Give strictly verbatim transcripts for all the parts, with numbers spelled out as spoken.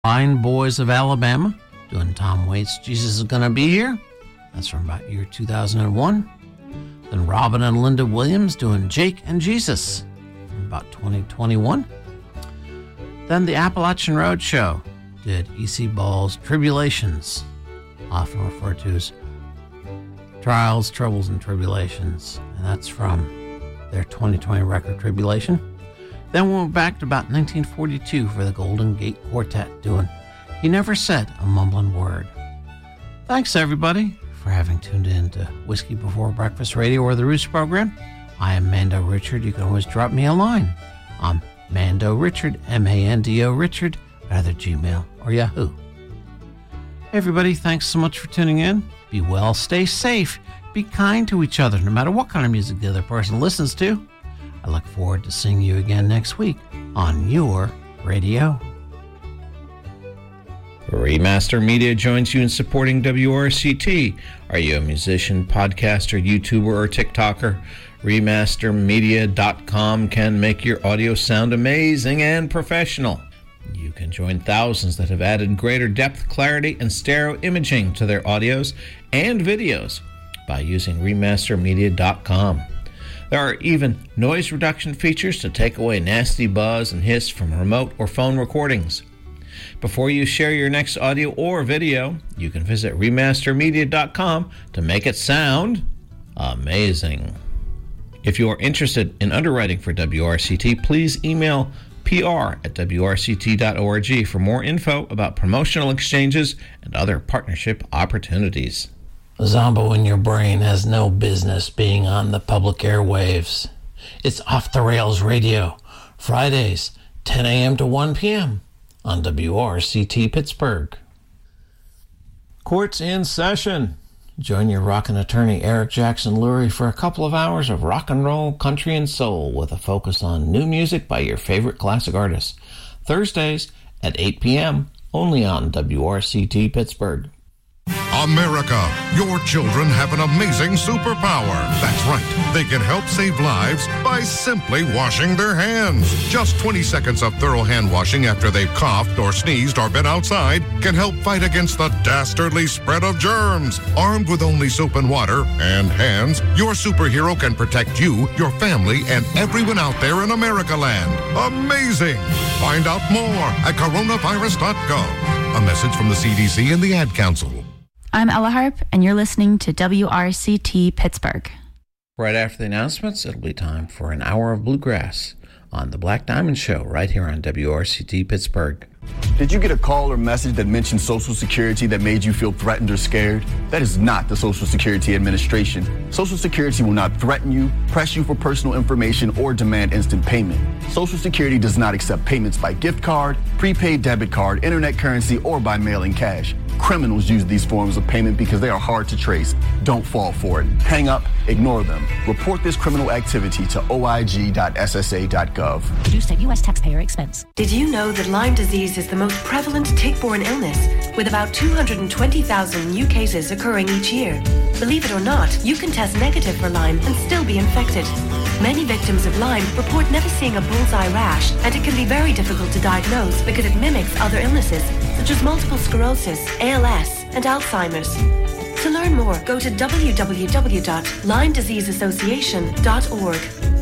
Fine Boys of Alabama doing Tom Waits' Jesus Is Gonna Be Here. That's from about year two thousand one. Then Robin and Linda Williams doing Jake and Jesus from about twenty twenty-one. Then the Appalachian Road Show did E C. Ball's Tribulations, often referred to as Trials, Troubles, and Tribulations. And that's from their twenty twenty record Tribulation. Then we went back to about nineteen forty-two for the Golden Gate Quartet doing He Never Said a Mumbling Word. Thanks, everybody, for having tuned in to Whiskey Before Breakfast Radio or the Roost program. I am Mando Richard. You can always drop me a line. I'm Mando Richard, M A N D O Richard, at either Gmail or Yahoo. Hey, everybody, thanks so much for tuning in. Be well, stay safe, be kind to each other, no matter what kind of music the other person listens to. I look forward to seeing you again next week on your radio. Remaster Media joins you in supporting W R C T. Are you a musician, podcaster, YouTuber, or TikToker? Remaster Media dot com can make your audio sound amazing and professional. You can join thousands that have added greater depth, clarity, and stereo imaging to their audios and videos by using Remaster Media dot com. There are even noise reduction features to take away nasty buzz and hiss from remote or phone recordings. Before you share your next audio or video, you can visit Remaster Media dot com to make it sound amazing. If you are interested in underwriting for W R C T, please email P R at W R C T dot org for more info about promotional exchanges and other partnership opportunities. Zombo in your brain has no business being on the public airwaves. It's Off the Rails Radio, Fridays, ten a.m. to one p.m. on W R C T Pittsburgh. Court's in session. Join your rockin' attorney Eric Jackson Lurie for a couple of hours of rock and roll, country, and soul with a focus on new music by your favorite classic artists. Thursdays at eight p.m. only on W R C T Pittsburgh. America, your children have an amazing superpower. That's right. They can help save lives by simply washing their hands. Just twenty seconds of thorough hand washing after they've coughed or sneezed or been outside can help fight against the dastardly spread of germs. Armed with only soap and water and hands, your superhero can protect you, your family, and everyone out there in America land. Amazing! Find out more at coronavirus dot gov. A message from the C D C and the Ad Council. I'm Ella Harp, and you're listening to W R C T Pittsburgh. Right after the announcements, it'll be time for an hour of bluegrass on the Black Diamond Show right here on W R C T Pittsburgh. Did you get a call or message that mentioned Social Security that made you feel threatened or scared? That is not the Social Security Administration. Social Security will not threaten you, press you for personal information, or demand instant payment. Social Security does not accept payments by gift card, prepaid debit card, internet currency, or by mailing cash. Criminals use these forms of payment because they are hard to trace. Don't fall for it. Hang up, ignore them. Report this criminal activity to O I G dot S S A dot gov. Produced at U S taxpayer expense. Did you know that Lyme disease is the most prevalent tick-borne illness, with about two hundred twenty thousand new cases occurring each year? Believe it or not, you can test negative for Lyme and still be infected. Many victims of Lyme report never seeing a bullseye rash, and it can be very difficult to diagnose because it mimics other illnesses, such as multiple sclerosis, A L S, and Alzheimer's. To learn more, go to w w w dot lyme disease association dot org.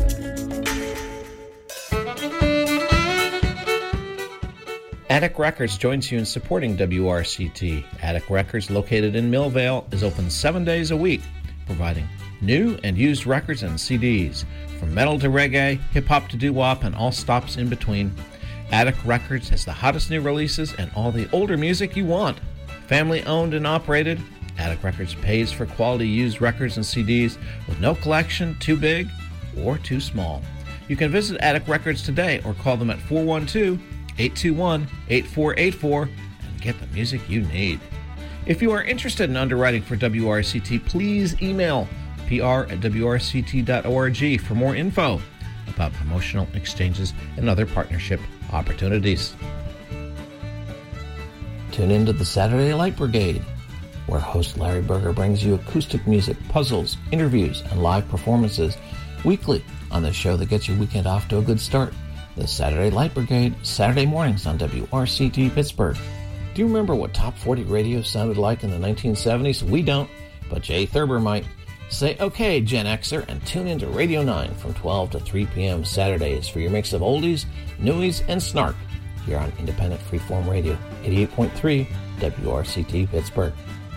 Attic Records joins you in supporting W R C T. Attic Records, located in Millvale, is open seven days a week, providing new and used records and C Ds. From metal to reggae, hip-hop to doo-wop, and all stops in between, Attic Records has the hottest new releases and all the older music you want. Family owned and operated, Attic Records pays for quality used records and C Ds with no collection too big or too small. You can visit Attic Records today or call them at four one two, eight two one, eight four eight four and get the music you need. If you are interested in underwriting for W R C T, please email P R at W R C T dot org for more info about promotional exchanges and other partnership opportunities. Tune into the Saturday Light Brigade, where host Larry Berger brings you acoustic music, puzzles, interviews, and live performances weekly on the show that gets your weekend off to a good start. The Saturday Light Brigade, Saturday mornings on W R C T Pittsburgh. Do you remember what Top forty radio sounded like in the nineteen seventies? We don't, but Jay Thurber might. Say okay, Gen Xer, and tune into Radio nine from twelve to three p.m. Saturdays for your mix of oldies, newies, and snark here on Independent Freeform Radio, eighty-eight point three W R C T Pittsburgh.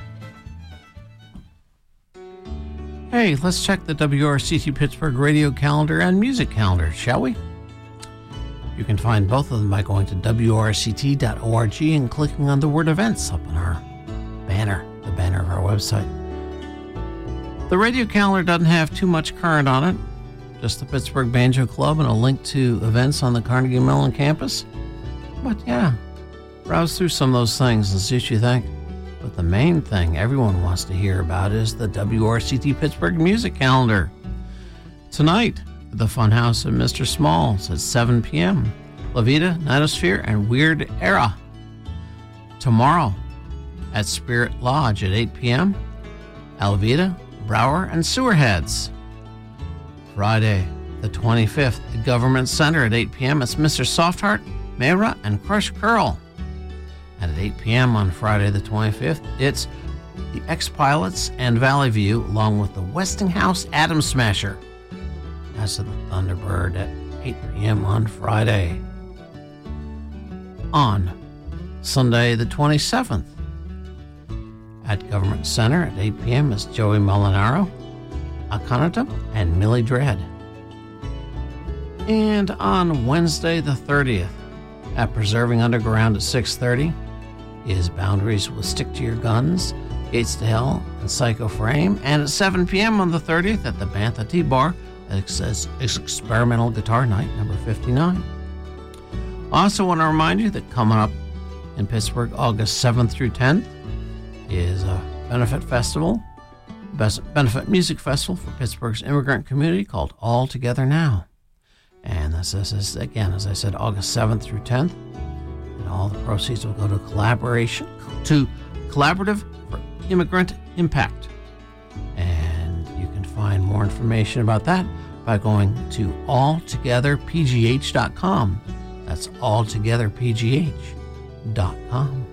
Hey, let's check the W R C T Pittsburgh radio calendar and music calendar, shall we? You can find both of them by going to W R C T dot org and clicking on the word events up on our banner, the banner of our website. The radio calendar doesn't have too much current on it, just the Pittsburgh Banjo Club and a link to events on the Carnegie Mellon campus. But yeah, browse through some of those things and see what you think. But the main thing everyone wants to hear about is the W R C T Pittsburgh music calendar. Tonight, at the Funhouse of Mister Smalls at seven p.m., La Vida, Nightosphere, and Weird Era. Tomorrow, at Spirit Lodge at eight p.m., Alvita, Brower, and Sewerheads. Friday, the twenty-fifth, at Government Center at eight p.m., it's Mister Softheart, Mayra, and Crush Curl. And at eight p.m. on Friday the twenty-fifth, it's the X-Pilots and Valley View, along with the Westinghouse Atom Smasher. That's at the Thunderbird at eight p.m. on Friday. On Sunday the twenty-seventh, at Government Center at eight p.m. is Joey Molinaro, Akhenaten, and Millie Dread. And on Wednesday the thirtieth, at Preserving Underground at six thirty, is Boundaries with Stick to Your Guns, Gates to Hell, and Psycho Frame. And at seven p.m. on the thirtieth, at the Bantha Tea Bar, it says it's Experimental Guitar Night number fifty-nine. I also want to remind you that coming up in Pittsburgh, August seventh through tenth, is a benefit festival, benefit music festival for Pittsburgh's immigrant community called All Together Now. And this is, again, as I said, August seventh through tenth. And all the proceeds will go to collaboration, to Collaborative for Immigrant Impact. And you can find more information about that by going to all together p g h dot com. That's all together p g h dot com.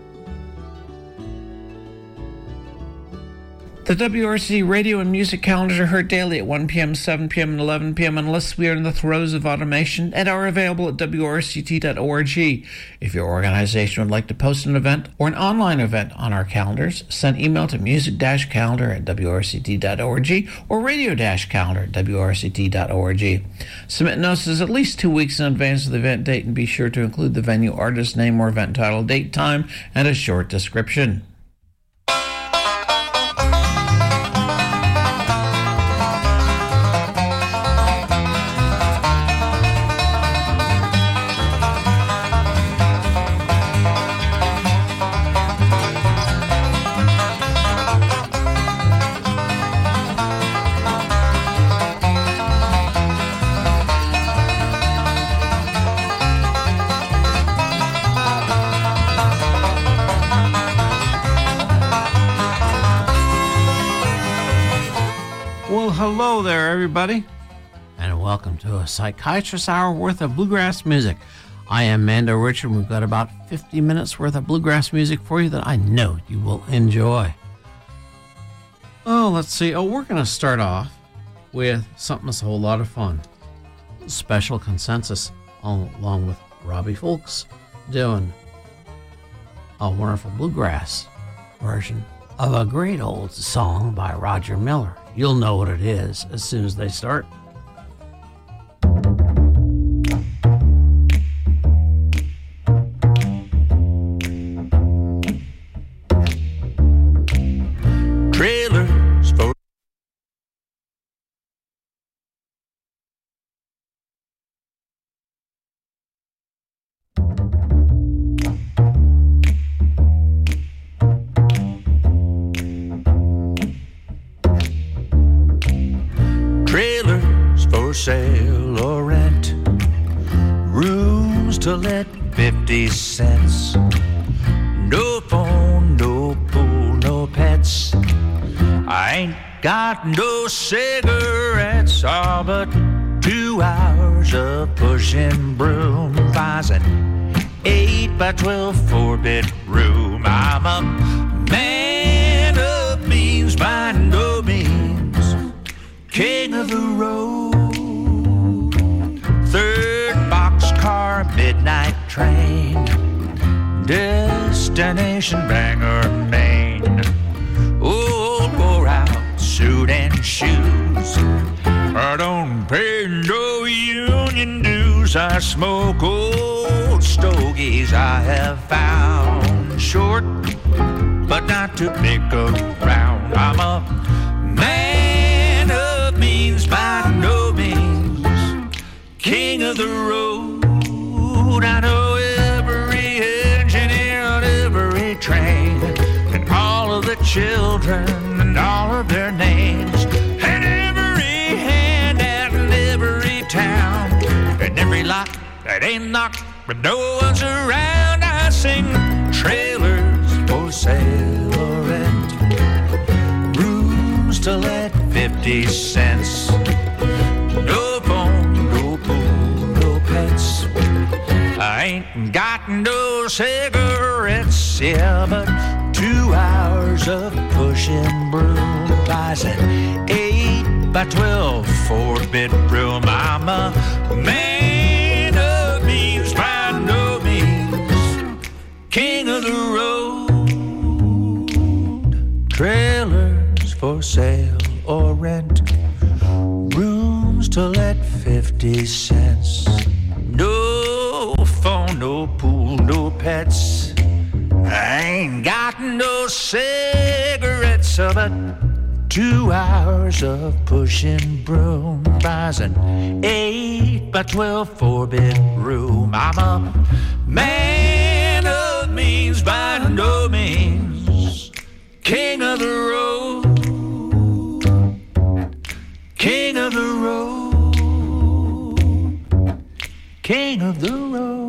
The W R C radio and music calendars are heard daily at one p.m., seven p.m., and eleven p.m. unless we are in the throes of automation, and are available at W R C T dot org. If your organization would like to post an event or an online event on our calendars, send email to music-calendar at W R C T dot org or radio-calendar at W R C T dot org. Submit notices at least two weeks in advance of the event date, and be sure to include the venue, artist name, or event title, date, time, and a short description. Hello there, everybody, and welcome to a Psychiatrist Hour worth of bluegrass music. I am Mando Richard, and we've got about fifty minutes worth of bluegrass music for you that I know you will enjoy. Oh, let's see. Oh, we're going to start off with something that's a whole lot of fun. Special Consensus, along with Robbie Fulks, doing a wonderful bluegrass version of a great old song by Roger Miller. You'll know what it is as soon as they start. Trailers for for sale or rent, rooms to let fifty cents, no phone, no pool, no pets, I ain't got no cigarettes, all but two hours hours of pushing broom buys an eight by twelve four-bedroom. I'm a man of means by no means, king of the road. Third boxcar midnight train, destination Bangor, Maine. Old wore out suit and shoes, I don't pay no union dues. I smoke old stogies I have found, short but not too big around. I'm a man of means by no means, king of the road. I know every engineer on every train, and all of the children and all of their names, and every handout in every town, and every lot that ain't knocked but no one's around. I sing trailers for sale or rent, rooms to let fifty cents, no phone, no pool, no pets. I ain't got no cigarettes, yeah, but two hours of pushing broom buys an eight by twelve four-bedroom. I'm a man of means by no means, king of the road. Trailers for sale or rent, rooms to let fifty cents, no phone, no pool, no pets. I ain't got no cigarettes, but two hours of pushing broom buys an eight by twelve four-bedroom. I'm a man of means by no means, king of the road, king of the road, king of the road.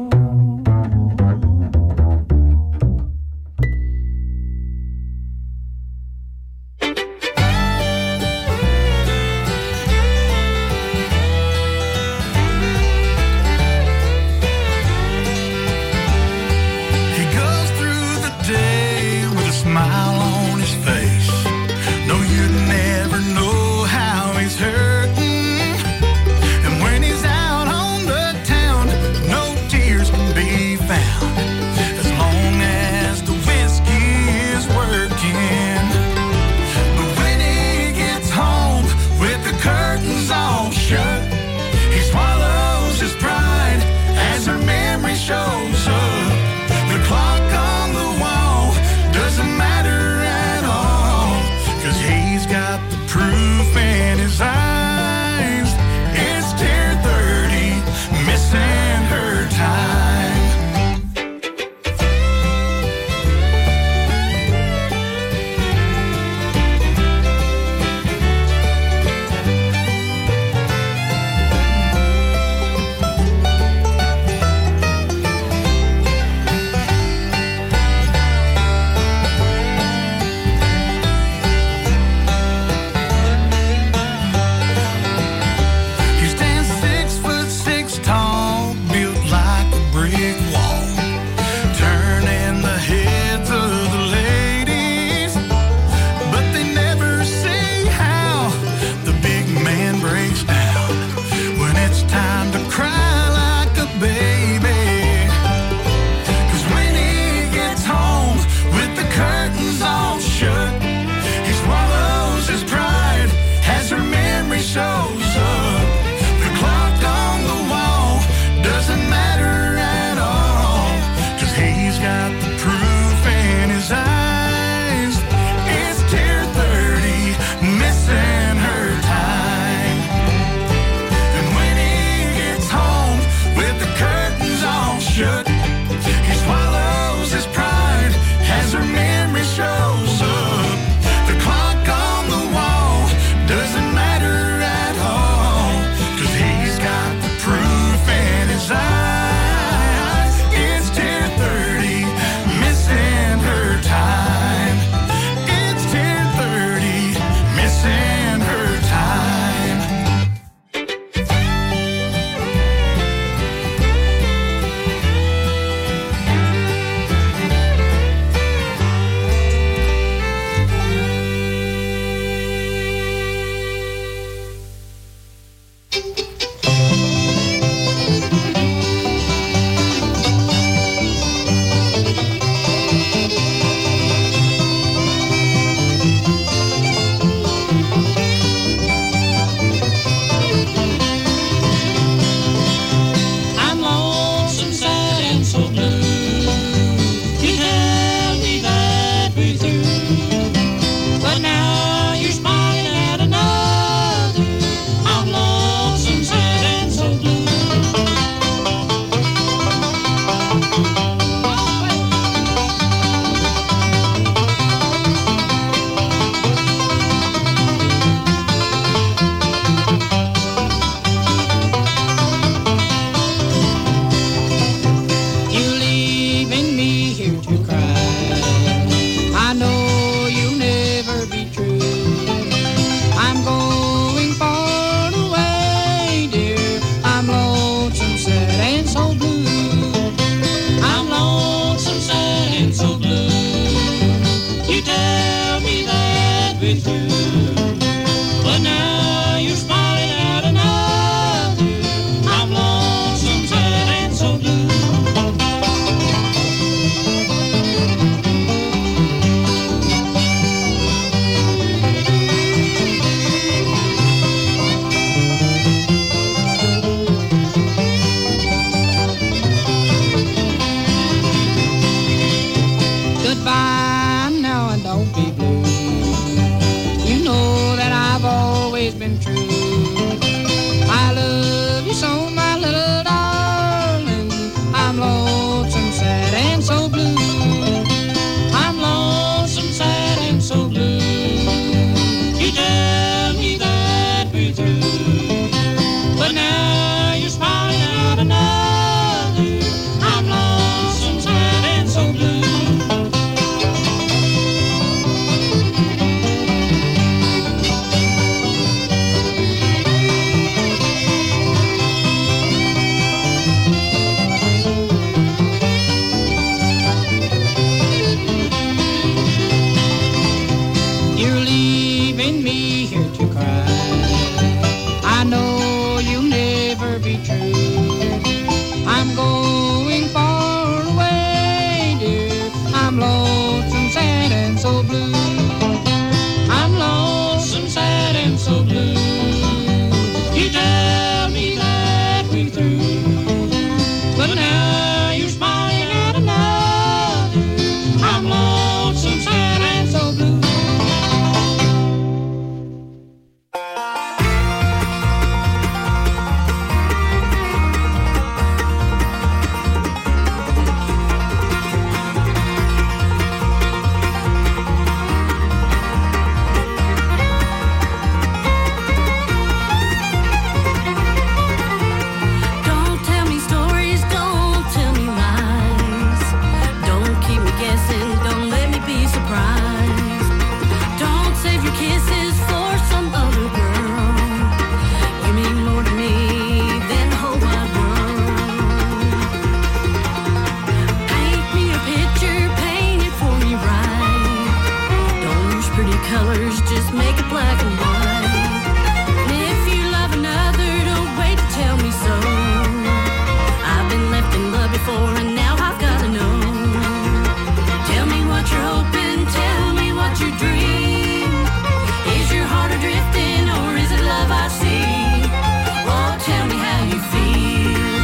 be blue. You know that I've always been true. I love you so, my little darling. I'm lonesome, sad, and so blue. I'm lonesome, sad, and so blue. You tell me that we're through, but now you're smiling at another. I'm lonesome, sad, and so blue. You're leaving me here to cry. I know you'll never be true. I'm going far away, dear. I'm lonesome, sad, and so blue. I'm lonesome, sad, and so blue. You tell me that we're through, but now you're smiling at another. I'm lonesome, sad, and so blue. Don't tell me stories, don't tell me lies. Don't keep me guessing, don't let me be surprised. Don't save your kisses for some other girl. You mean more to me than the whole wide world. Paint me a picture, paint it for me right. Don't use pretty colors, just make it black and white. And if you love another, don't wait to tell me so. I've been left in love before, and now I've gotta know. Tell me what you're hoping, tell me what you dream. Is your heart adrifting, or is it love I see? Oh, tell me how you feel.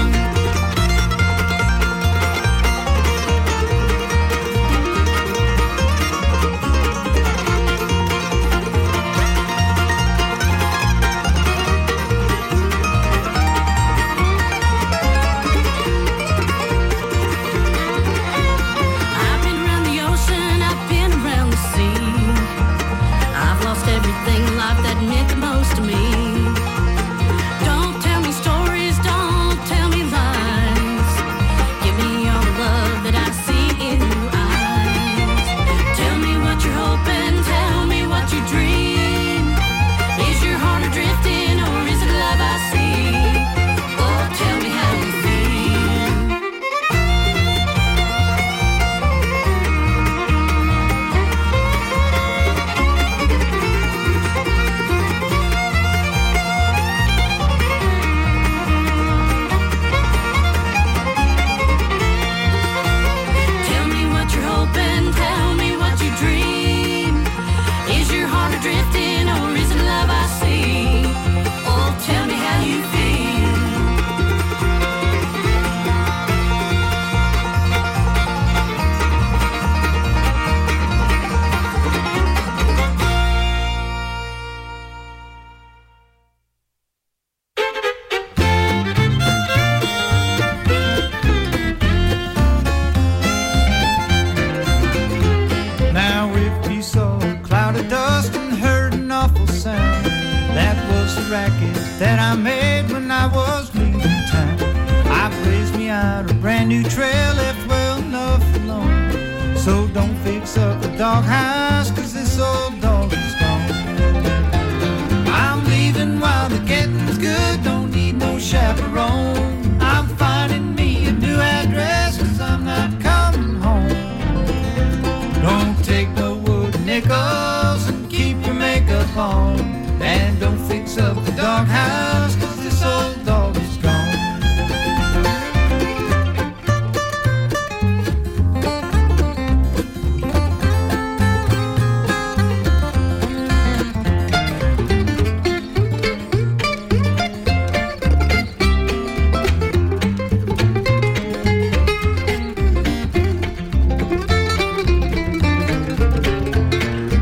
I've been around the ocean, I've been around the sea. I've lost everything in life that meant the most to me. Don't tell me stories, don't tell me lies. Give me all the love that I see in your eyes. Tell me what you're hoping, tell me what you dream. Is your heart adrifting, or is it love I see? Oh, tell me how you feel. Tell me what you're hoping, tell me what you dream. Is your heart adrifting, or is it love I see? Oh, tell me how you feel. Now if you saw a cloud of dust and heard an awful sound, that was the racket that I made when I was leaving town. I blazed me out a brand new trail, left well enough alone. So don't fix up the doghouse, cause this old dog is gone. I'm leaving while the getting's good, don't need no chaperone. I'm finding me a new address, cause I'm not coming home. Don't take no wooden nickels and keep your makeup on. And don't fix up the doghouse, cause this old dog is gone.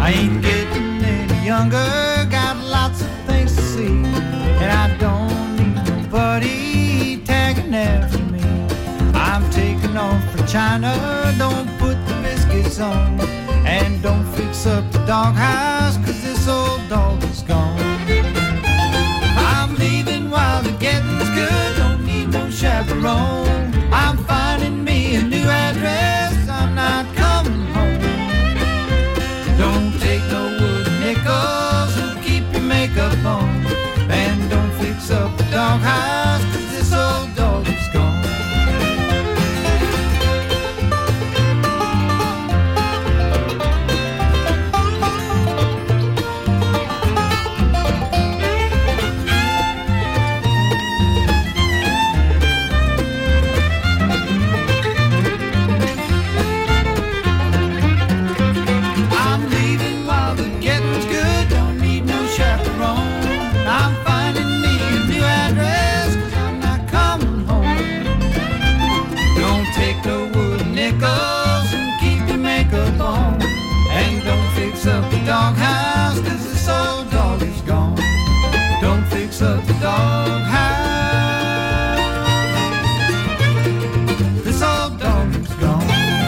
I ain't getting any younger, got lots of things to see, and I don't need nobody tagging after me. I'm taking off for China, don't put the biscuits on, and don't fix up the doghouse, cause this old dog is gone. I'm leaving while the getting's good, don't need no chaperone. I'm finding me a new address, I'm not coming home. Don't take no wooden nickels and keep your makeup on, and don't fix up the doghouse, cause this old dog is gone. Up the doghouse, cause this old dog is gone. Don't fix up the doghouse, this old dog is gone.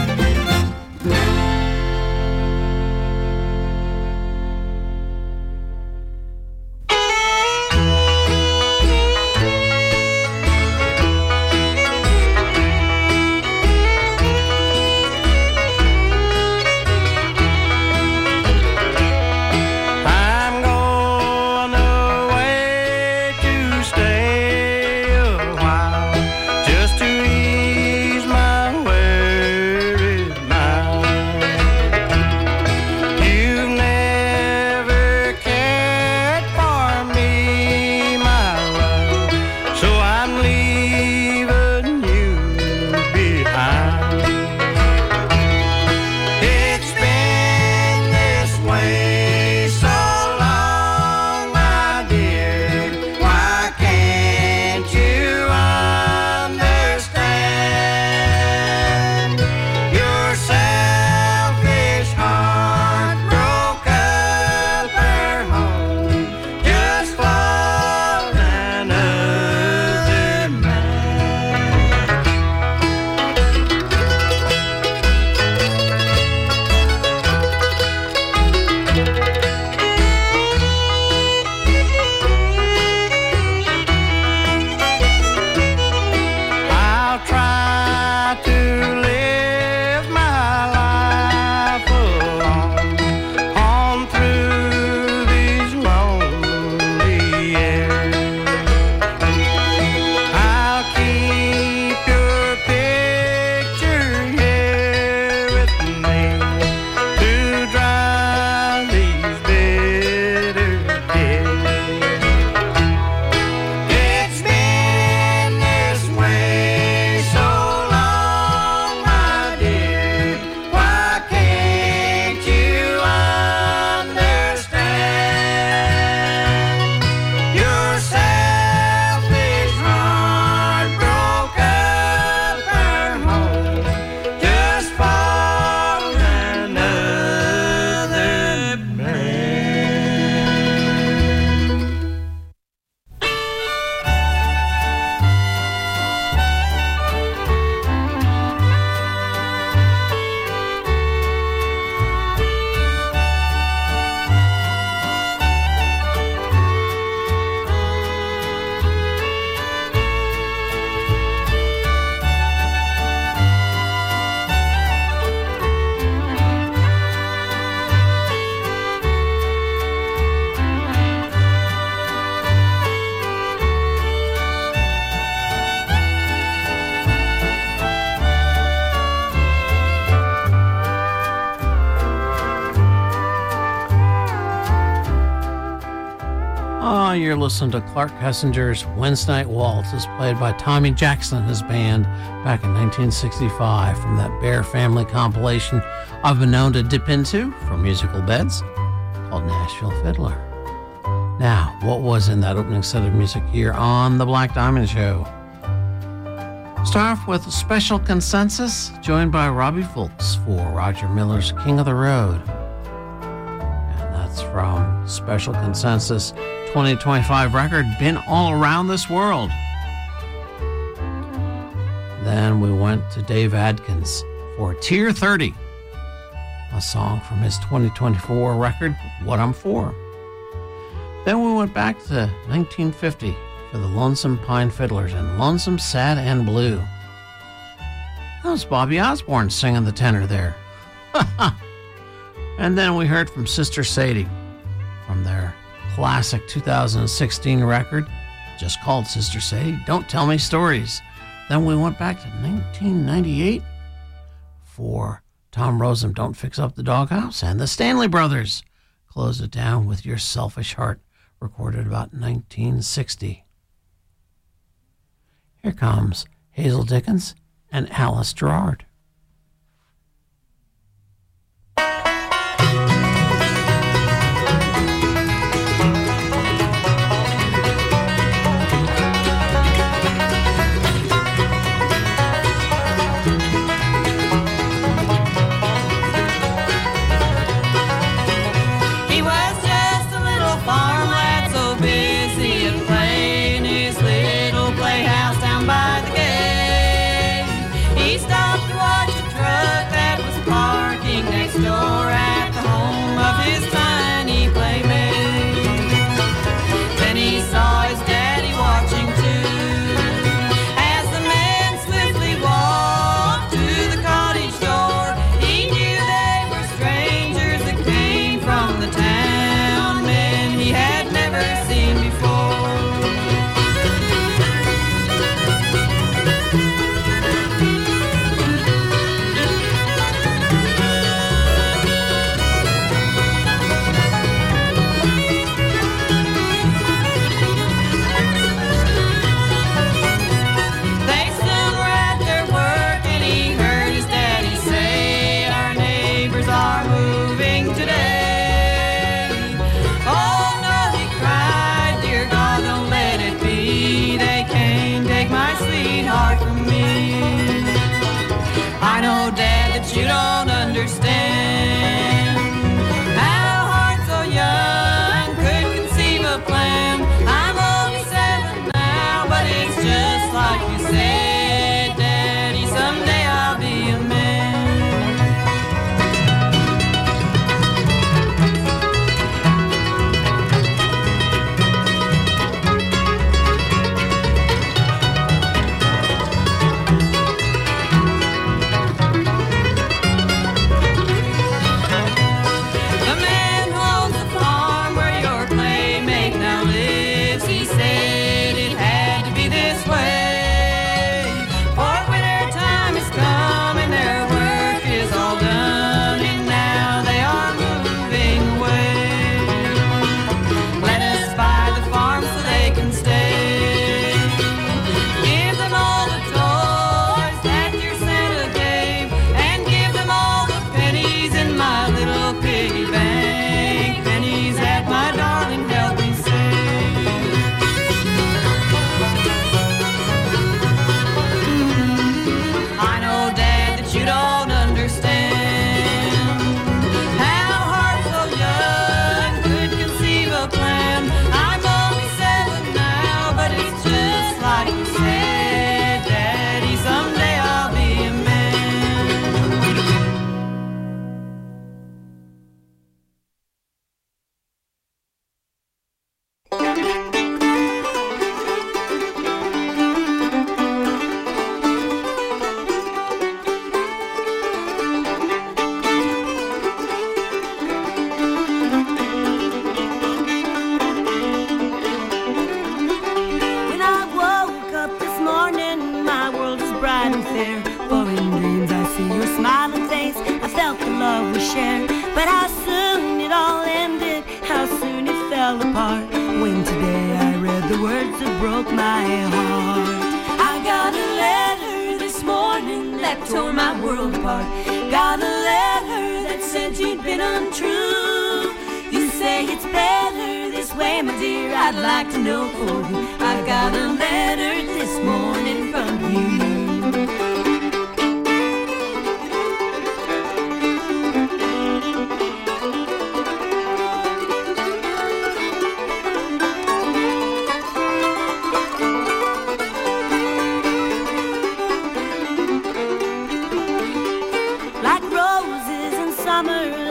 You're listening to Clark Kessinger's Wednesday Night Waltz, as played by Tommy Jackson and his band back in nineteen sixty-five from that Bear Family compilation I've been known to dip into for musical beds called Nashville Fiddler. Now, what was in that opening set of music here on The Black Diamond Show? Start off with Special Consensus, joined by Robbie Fulks for Roger Miller's King of the Road. That's from Special Consensus twenty twenty-five record, Been All Around This World. Then we went to Dave Adkins for Tier thirty, a song from his twenty twenty-four record, What I'm For. Then we went back to nineteen fifty for the Lonesome Pine Fiddlers and Lonesome, Sad, and Blue. That was Bobby Osborne singing the tenor there. And then we heard from Sister Sadie from their classic two thousand sixteen record, just called Sister Sadie, Don't Tell Me Stories. Then we went back to nineteen ninety-eight for Tom Rosen, Don't Fix Up the Doghouse, and the Stanley Brothers closed it down with Your Selfish Heart, recorded about nineteen sixty. Here comes Hazel Dickens and Alice Gerrard.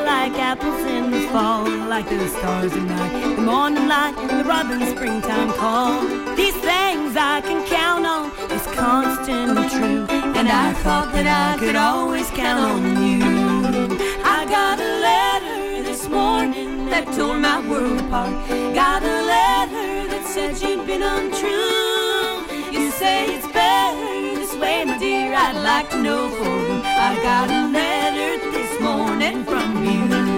like apples in the fall, like the stars at night, the morning light, the robin's springtime call. These things I can count on is constant and true, and I thought that I could always count on you. I got a letter this morning that tore my world apart. Got a letter that said you'd been untrue. You say it's better this way, my dear, I'd like to know for you. I got a letter this morning from you.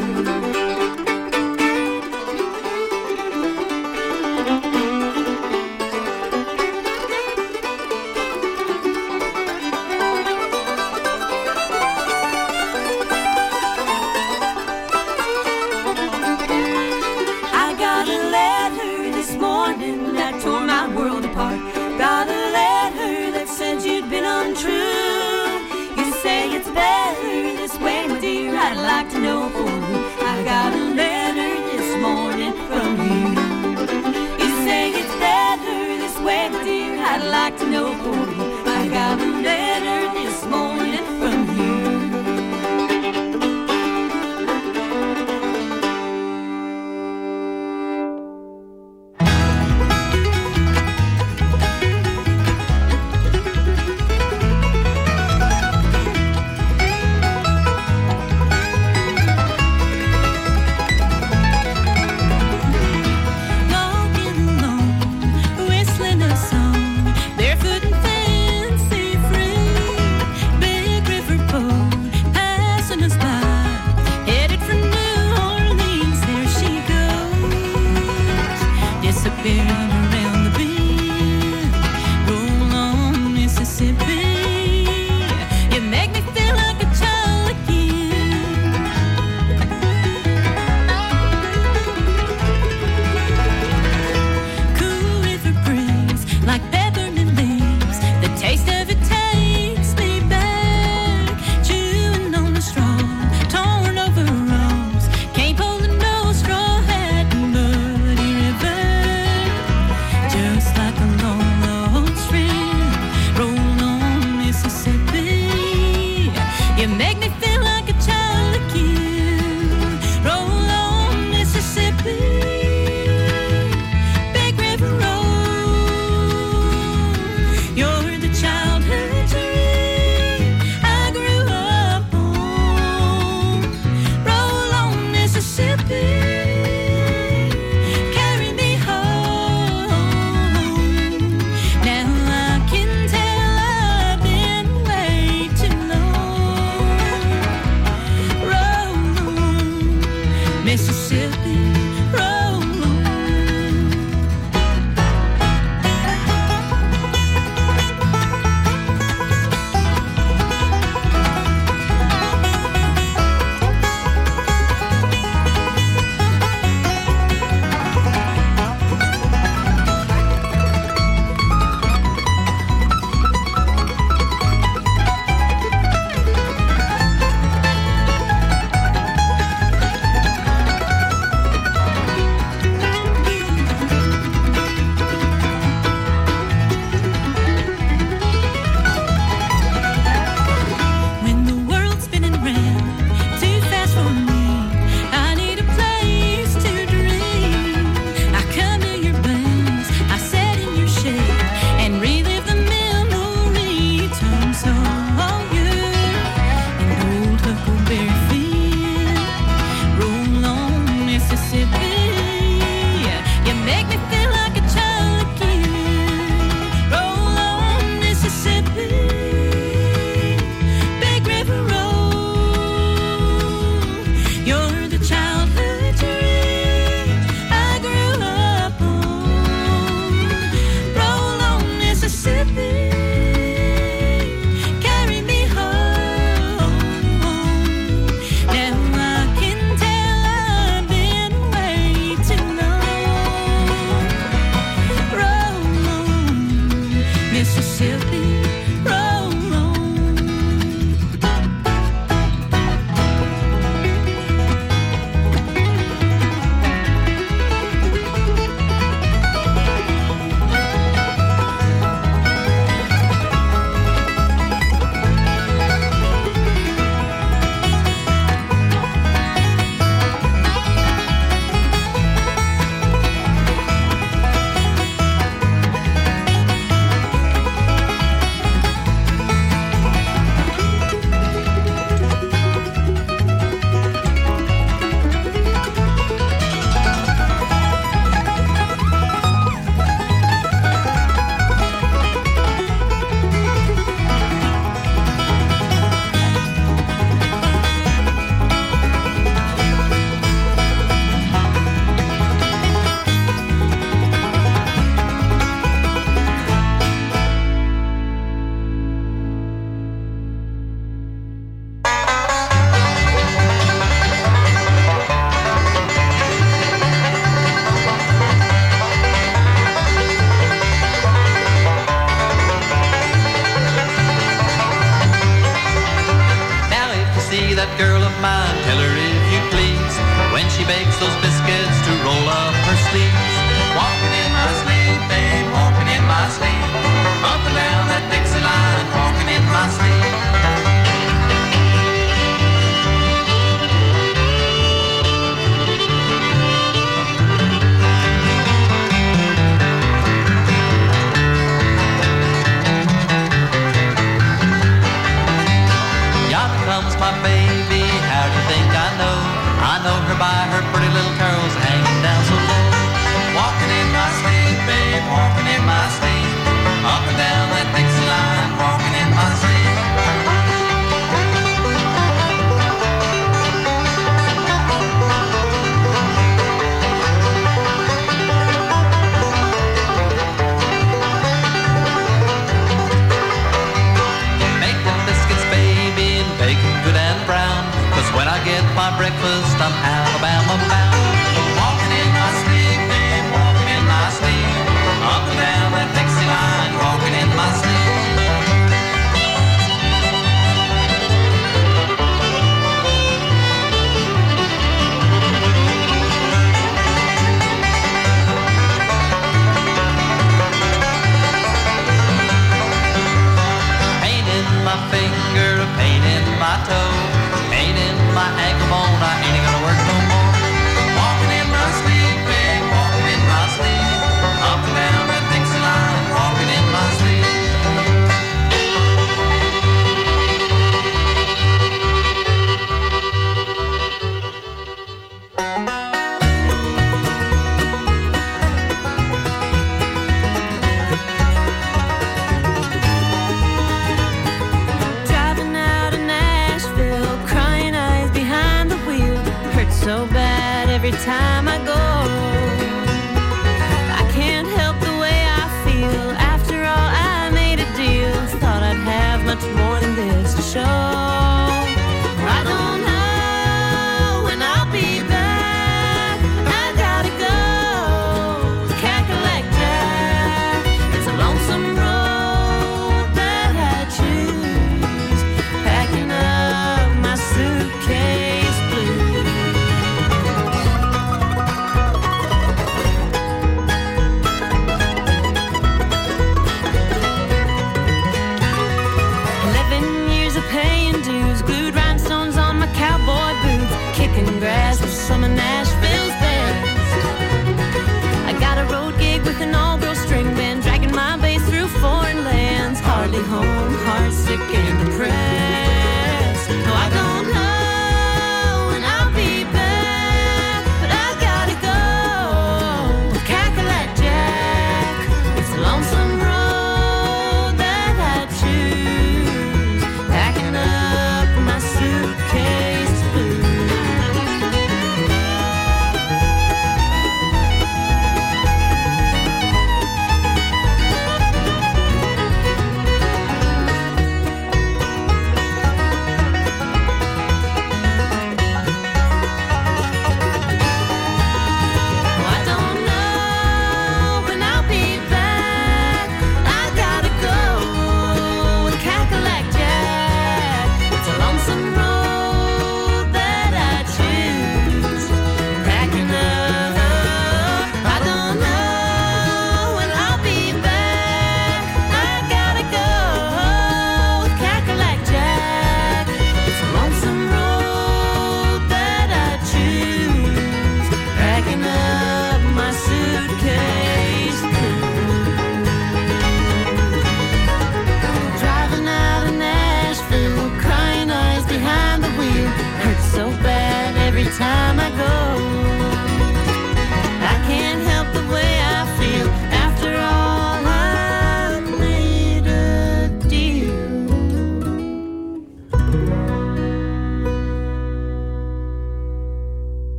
I'd like to know for you. I got a letter this morning from you. You say it's better this way, my dear. I'd like to know for you. I got a letter this morning from you. those biscuits to roll up her sleeves. Walking in my sleep, babe, walking in my sleep. Up and down that Dixie line, walking in my sleep. Yonder comes my baby, how do you think I know? I know her by her pretty little curls hanging down so low. Walking in my sleep, babe, walking in my sleep. Up and down that Dixie line, walking in my sleep. Make them biscuits, baby, and bake them good and brown. 'Cause when I get my breakfast, I'm Alabama bound. Walking in my sleep, babe, walking in my sleep. Up and down that Dixie line, walking in my sleep. Pain in my finger, pain in my toe, pain in my ankle bone, I ain't gonna work no more. Walking in my sleep, babe, walking in my sleep. Up and down that Dixie line, walking in my sleep. Driving out of Nashville, crying eyes behind the wheel. Hurts so bad every time I go. I can't help the way I feel. After all, I made a deal. Thought I'd have much more than this to show. I don't know when I'll be back. I gotta go. Cackalack Jack. It's a lonesome road that I choose. Packing up my suitcase blue. Eleven years of paying dues, glued rhinestones on my cowboy boots, kicking grass with some of Nashville's best. I got a road gig with an all-girl string band, dragging my bass through foreign lands. Hardly home, heartsick and depressed. No, I don't know when I'll be back, but I gotta go. Cackalack Jack, it's a lonesome road that I choose. Packing up my suitcase blue.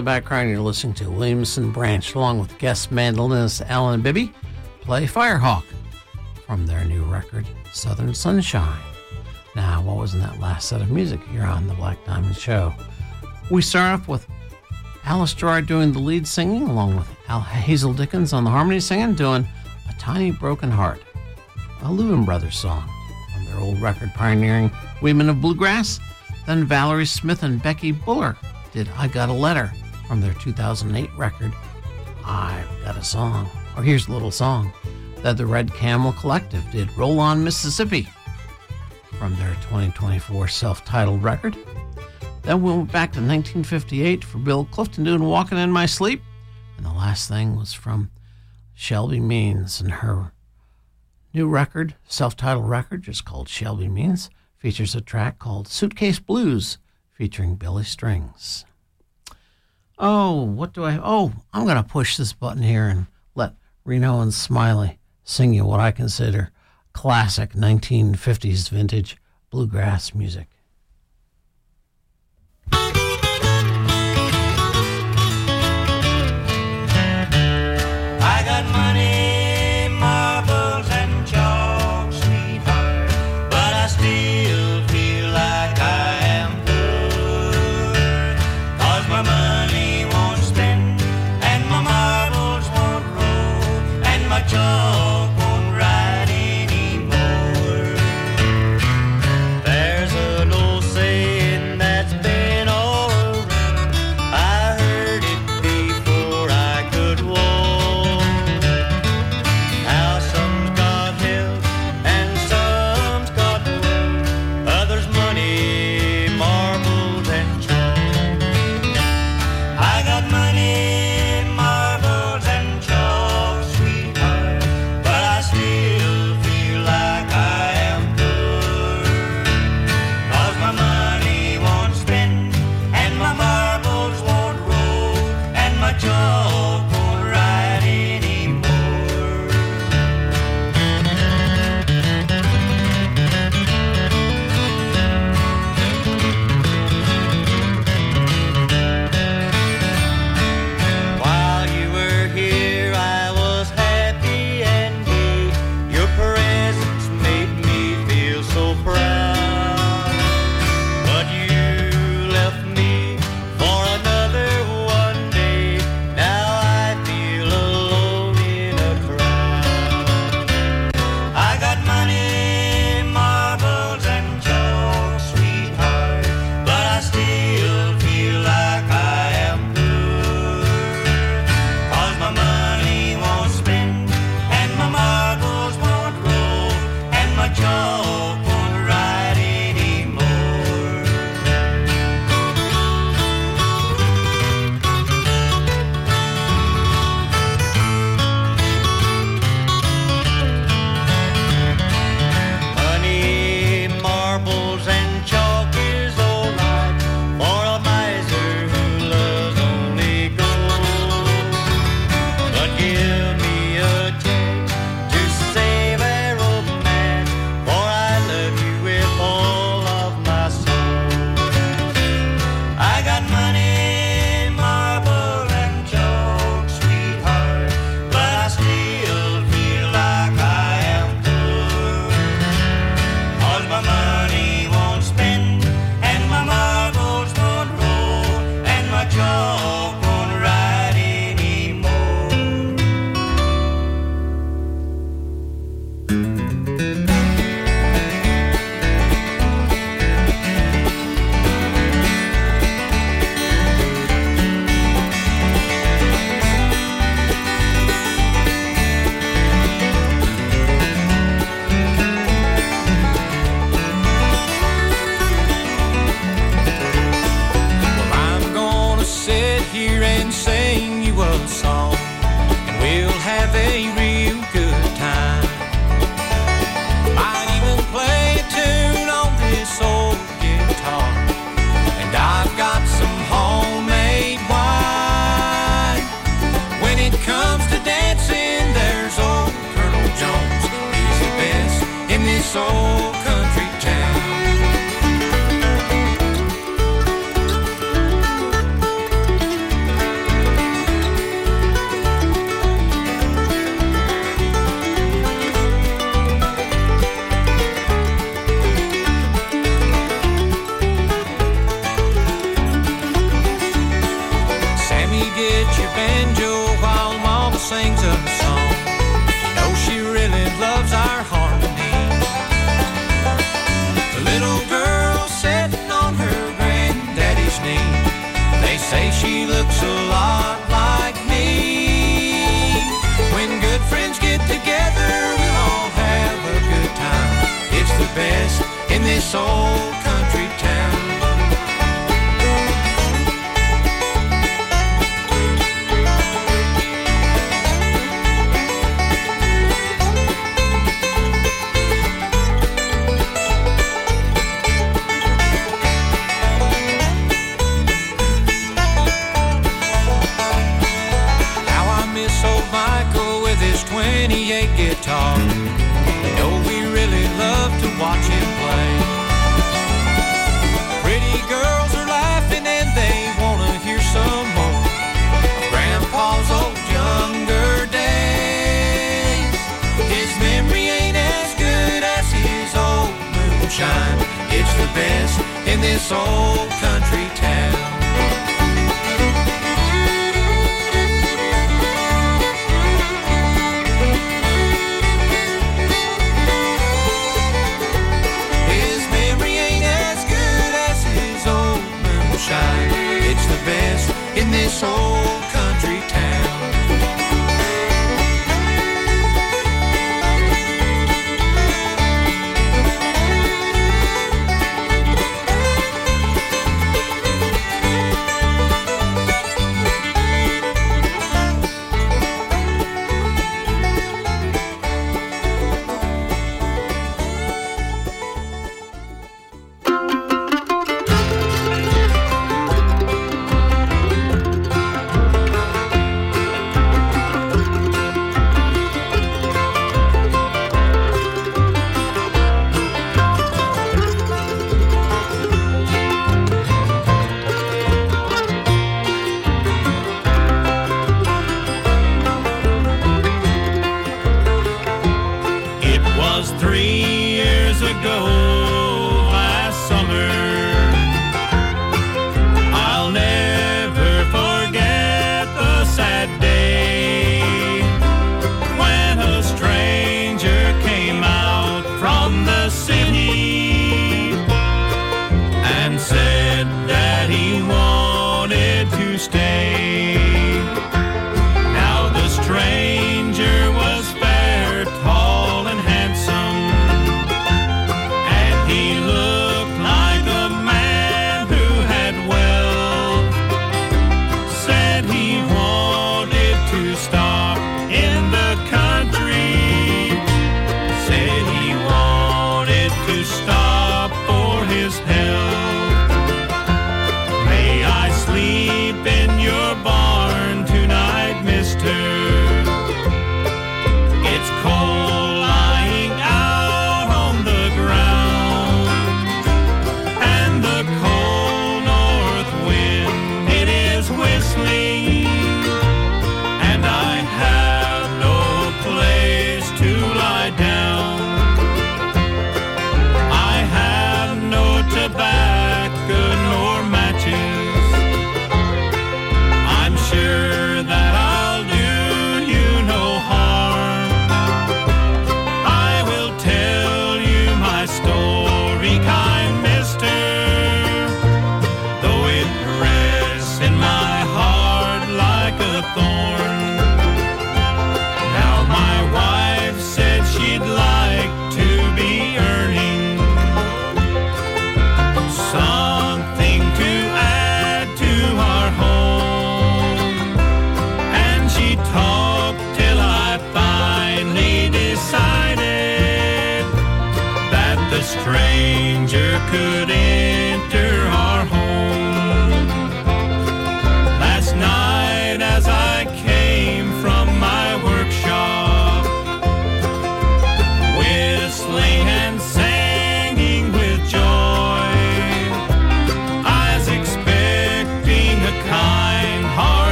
the background, you're listening to Williamson Branch, along with guest mandolinist Alan Bibby, play Firehawk from their new record, Southern Sunshine. Now, what was in that last set of music here on the Black Diamond Show? We start off with Alice Gerard doing the lead singing, along with Al Hazel Dickens on the harmony singing, doing A Tiny Broken Heart, a Louvin Brothers song from their old record pioneering Women of Bluegrass. Then Valerie Smith and Becky Buller did I Got a Letter from their two thousand eight record, I've Got a Song. Or here's a little song that the Red Camel Collective did, Roll On Mississippi, from their twenty twenty-four self-titled record. Then we went back to nineteen fifty-eight for Bill Clifton doing Walking in My Sleep. And the last thing was from Shelby Means and her new record, self-titled record, just called Shelby Means, features a track called Suitcase Blues featuring Billy Strings. Oh, what do I... Oh, I'm going to push this button here and let Reno and Smiley sing you what I consider classic nineteen fifties vintage bluegrass music. I got money, marbles, and chalk, sweetheart, but I still feel like I am poor, 'cause my money won't spend, and my marbles won't roll, and my chalk won't write anymore. There's an old saying that's been all around, I heard it before I could walk. How some's got health and some's got wealth, others money, marbles, and chalk. I got money, marbles, and chalk, sweetheart, sings a song. You know she really loves our harmony. The little girl sitting on her granddaddy's knee. They say she looks a lot like me. When good friends get together, we'll all have a good time. It's the best in this old country town. twenty-eight guitar. You know we really love to watch him play. Pretty girls are laughing and they wanna hear some more of Grandpa's old younger days. His memory ain't as good as his old moonshine. It's the best in this old country town. It's the best in this old country town.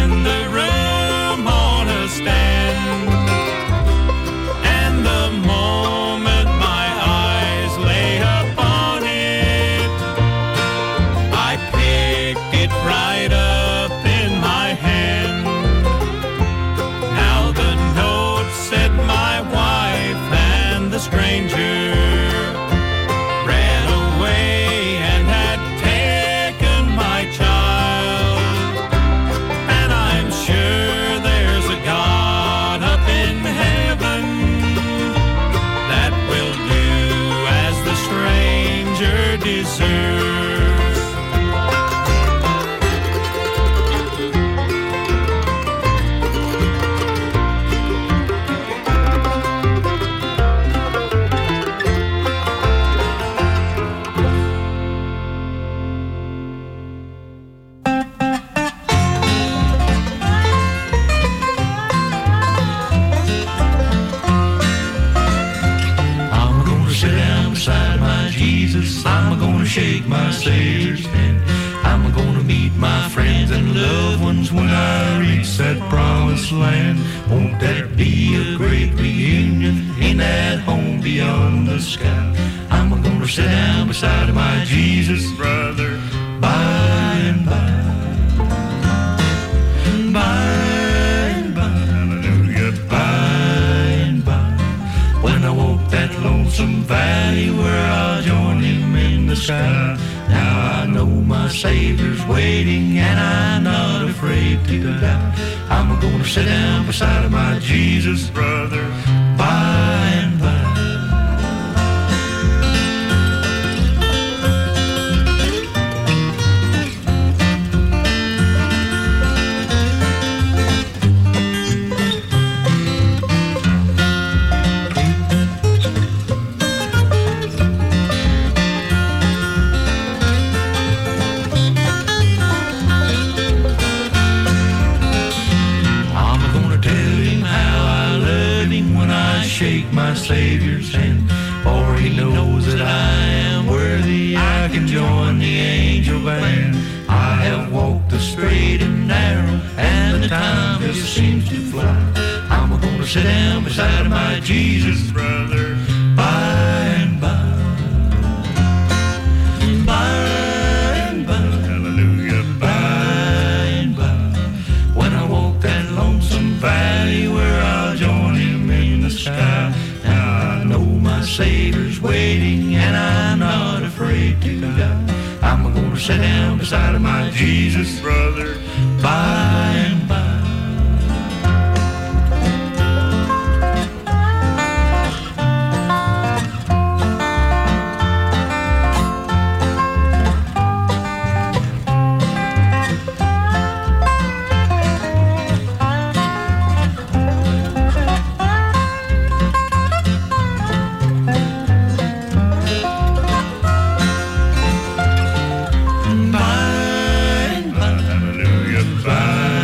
in the room on a stand. And the moment my eyes lay upon it, I picked it right up in my hand. Now the note said my wife and the stranger ran away and had taken my child. And I'm sure there's a God up in heaven that will do as the stranger deserves. I'm gonna sit down beside my Jesus. I'm gonna shake my Savior's hand. I'm gonna meet my friends and loved ones when I reach that promised land. Won't that be a great reunion in that home beyond the sky? I'm gonna sit down beside my Jesus, brother, by and by. By and by, hallelujah, by and by. When I walk that lonesome valley where I'll join him in the sky. Now I know my Savior's waiting and I'm not afraid to die. I'm gonna sit down beside my Jesus, brother, by and by. I'm gonna tell him how I love him when I shake my Savior's hand. For he knows that I am worthy, I can join the angel band. I have walked the straight and narrow, and the time just seems to fly. I'm gonna sit down beside my Jesus, brother, by and by. By and by, hallelujah, by and by. When I walk that lonesome valley where I'll join him in the sky. Now I know my Savior's waiting and I'm not afraid to die. I'm gonna sit down beside my Jesus, brother, by and by. By and by, hallelujah, by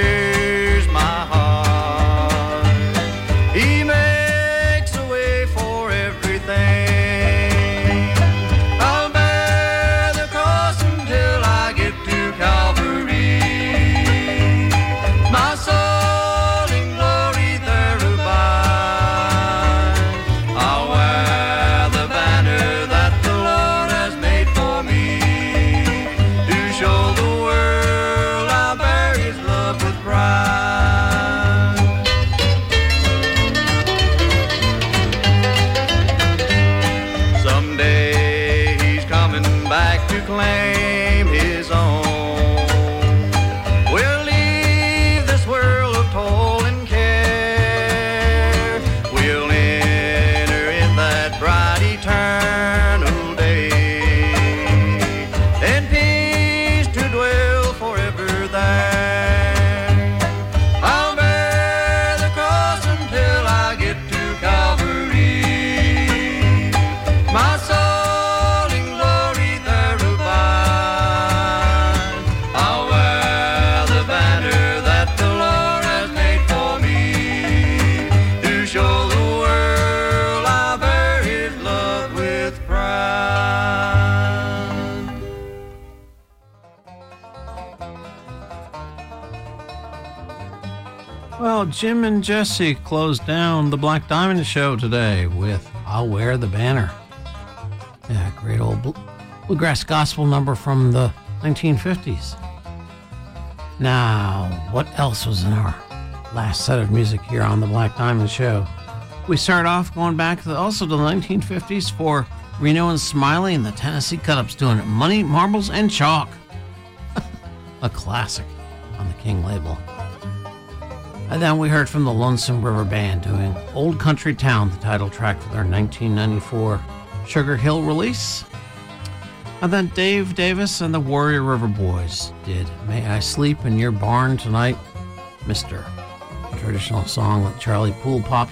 hears my heart. He makes a way for everything. I'll bear the cross until I get to Calvary. My soul in glory there abide. I'll wear the banner that the Lord has made for me, to show the world I bear His love with pride. Someday He's coming back to claim His own. We'll leave this world of toil and care. We'll enter in that bright eternal day, and peace to dwell forever there. I'll bear the cross until I get to Calvary. My soul in glory there abide. I'll wear the banner that the Lord has made for me, to show the world I bear His love with pride. Well, Jim and Jesse closed down the Black Diamond Show today with I'll Wear the Banner. Yeah, great old bl- bluegrass gospel number from the nineteen fifties. Now, what else was in our last set of music here on the Black Diamond Show? We start off going back to the, also to the nineteen fifties for Reno and Smiley and the Tennessee Cut-Ups doing it. Money, Marbles, and Chalk. A classic on the King label. And then we heard from the Lonesome River Band doing Old Country Town, the title track for their nineteen ninety-four Sugar Hill release. And then Dave Davis and the Warrior River Boys did May I Sleep in Your Barn Tonight, Mister A traditional song that Charlie Poole popped